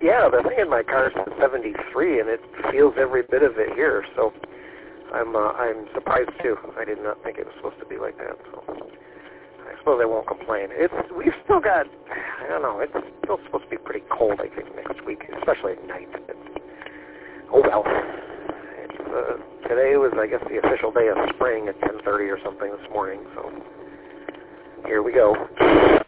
Yeah, the thing in my car says 73, and it feels every bit of it here. So I'm surprised too. I did not think it was supposed to be like that. So I suppose I won't complain. We've still got, I don't know. It's still supposed to be pretty cold, I think, next week, especially at night. Oh well. Today was, I guess, the official day of spring at 10:30 or something this morning. So here we go.